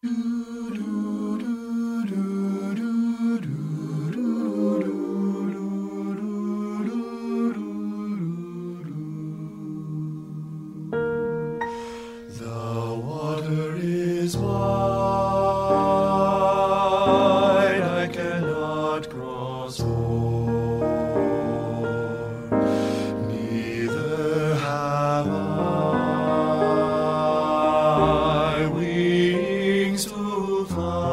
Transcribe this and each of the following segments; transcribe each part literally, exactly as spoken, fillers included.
Is wide, I cannot cross o'er, neither have I wings to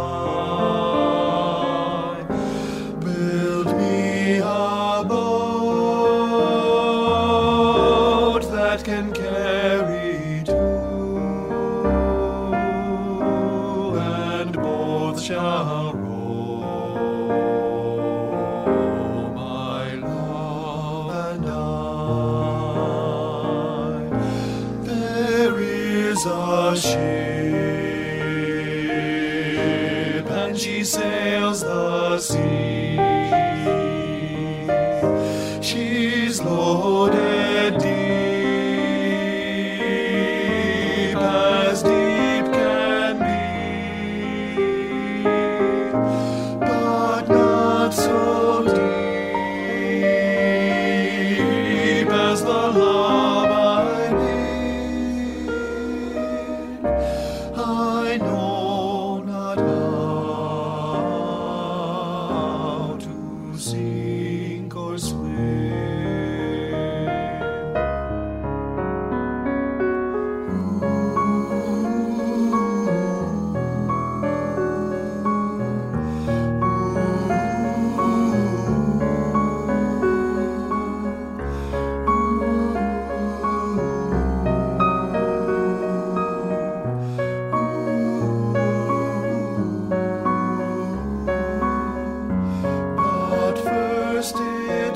fly. Build me a boat that can carry two, shall row, my love and I. There is a ship, and she sails the sea. She's loaded deep, as deep can be. So deep as the love I need, I know not how to sink or swim. First it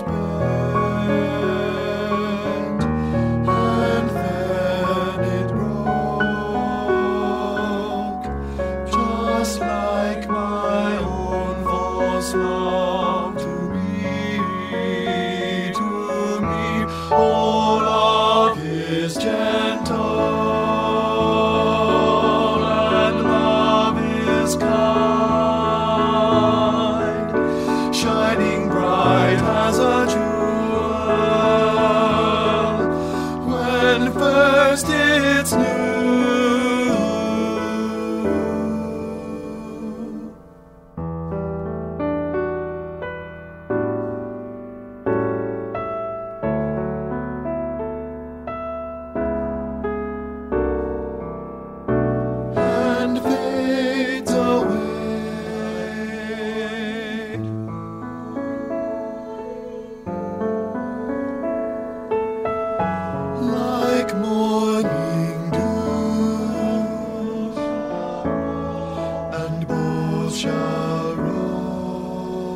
bent, and then it broke, just like my own false love to me, to me. Oh, love is gentle, and love is kind, shining bright as a jewel when first it's new. And fades away, like morning dew, and both shall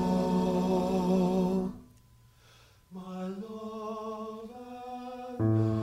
roll, my love and